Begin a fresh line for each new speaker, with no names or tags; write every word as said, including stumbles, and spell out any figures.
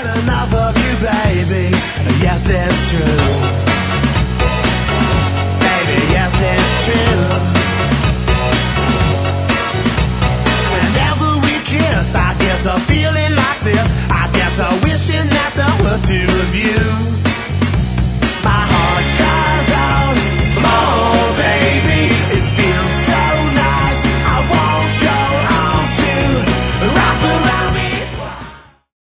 had enough of you, baby. Yes, it's true.